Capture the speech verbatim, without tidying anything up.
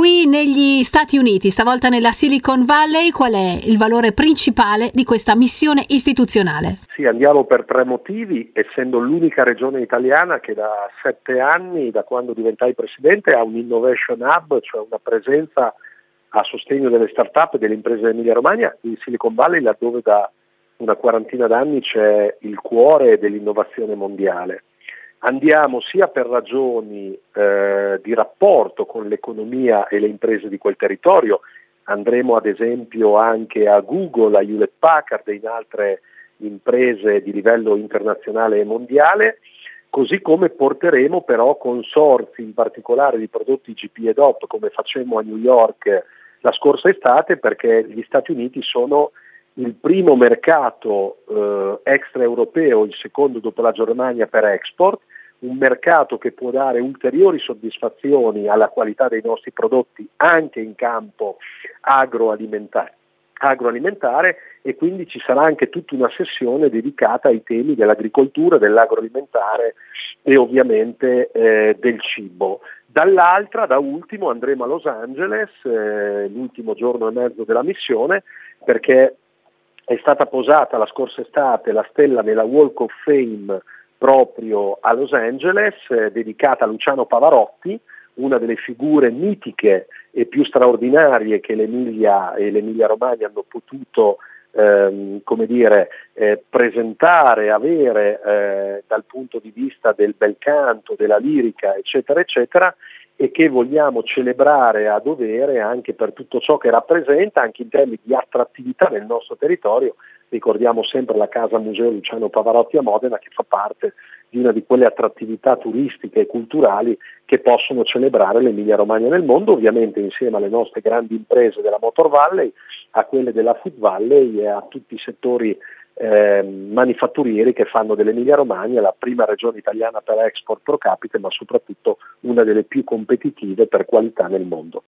qui negli Stati Uniti, stavolta nella Silicon Valley, qual è il valore principale di questa missione istituzionale? Sì, andiamo per tre motivi, essendo l'unica regione italiana che da sette anni, da quando diventai presidente, ha un Innovation Hub, cioè una presenza a sostegno delle start-up e delle imprese dell'Emilia Romagna in Silicon Valley, laddove da una quarantina d'anni c'è il cuore dell'innovazione mondiale. Andiamo sia per ragioni eh, di rapporto con l'economia e le imprese di quel territorio, andremo ad esempio anche a Google, a Hewlett Packard e in altre imprese di livello internazionale e mondiale, così come porteremo però consorzi in particolare di prodotti G P ed O P come facemmo a New York la scorsa estate, perché gli Stati Uniti sono il primo mercato eh, extraeuropeo, il secondo dopo la Germania per export, un mercato che può dare ulteriori soddisfazioni alla qualità dei nostri prodotti anche in campo agroalimentare, agroalimentare e quindi ci sarà anche tutta una sessione dedicata ai temi dell'agricoltura, dell'agroalimentare e ovviamente eh, del cibo. Dall'altra, da ultimo, andremo a Los Angeles, eh, l'ultimo giorno e mezzo della missione, perché è stata posata la scorsa estate la stella nella Walk of Fame proprio a Los Angeles, eh, dedicata a Luciano Pavarotti, una delle figure mitiche e più straordinarie che l'Emilia e l'Emilia Romagna hanno potuto ehm, come dire, eh, presentare, avere eh, dal punto di vista del bel canto, della lirica, eccetera, eccetera, e che vogliamo celebrare a dovere anche per tutto ciò che rappresenta, anche in termini di attrattività nel nostro territorio. Ricordiamo sempre la Casa Museo Luciano Pavarotti a Modena, che fa parte di una di quelle attrattività turistiche e culturali che possono celebrare l'Emilia Romagna nel mondo, ovviamente insieme alle nostre grandi imprese della Motor Valley, a quelle della Food Valley e a tutti i settori eh, manifatturieri che fanno dell'Emilia Romagna la prima regione italiana per export pro capite, ma soprattutto una delle più competitive per qualità nel mondo.